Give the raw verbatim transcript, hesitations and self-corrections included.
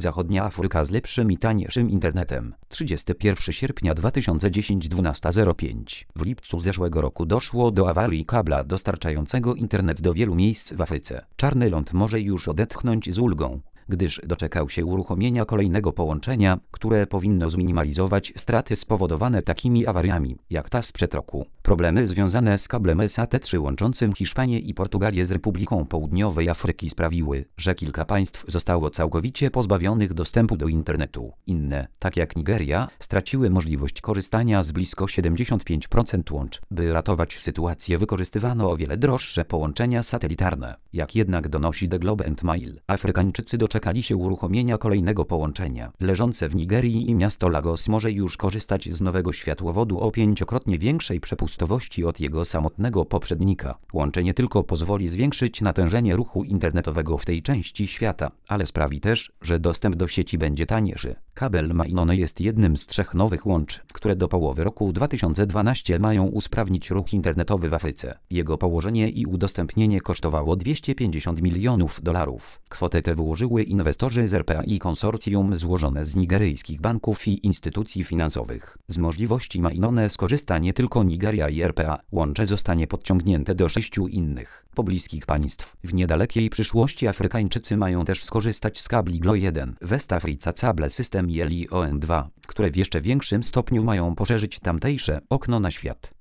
Zachodnia Afryka z lepszym i tańszym internetem. trzydziestego pierwszego sierpnia dwa tysiące dziesiątego dwunasta zero pięć. W lipcu zeszłego roku doszło do awarii kabla dostarczającego internet do wielu miejsc w Afryce. Czarny ląd może już odetchnąć z ulgą, gdyż doczekał się uruchomienia kolejnego połączenia, które powinno zminimalizować straty spowodowane takimi awariami, jak ta sprzed roku. Problemy związane z kablem S A T trzy łączącym Hiszpanię i Portugalię z Republiką Południowej Afryki sprawiły, że kilka państw zostało całkowicie pozbawionych dostępu do internetu. Inne, tak jak Nigeria, straciły możliwość korzystania z blisko siedemdziesiąt pięć procent łącz. By ratować sytuację, wykorzystywano o wiele droższe połączenia satelitarne. Jak jednak donosi The Globe and Mail, Afrykańczycy doczekali się uruchomienia kolejnego połączenia. Leżące w Nigerii i miasto Lagos może już korzystać z nowego światłowodu o pięciokrotnie większej przepustowości od jego samotnego poprzednika. Łącze nie tylko pozwoli zwiększyć natężenie ruchu internetowego w tej części świata, ale sprawi też, że dostęp do sieci będzie tańszy. Kabel Mainone jest jednym z trzech nowych łącz, które do połowy roku dwa tysiące dwunastego mają usprawnić ruch internetowy w Afryce. Jego położenie i udostępnienie kosztowało dwieście pięćdziesiąt milionów dolarów. Kwotę tę wyłożyły inwestorzy z R P A i konsorcjum złożone z nigeryjskich banków i instytucji finansowych. Z możliwości Mainone skorzysta nie tylko Nigeria i R P A. Łącze zostanie podciągnięte do sześciu innych, pobliskich państw. W niedalekiej przyszłości Afrykańczycy mają też skorzystać z kabli Glo jeden, West Africa Cable System i L I O N dwa, które w jeszcze większym stopniu mają poszerzyć tamtejsze okno na świat.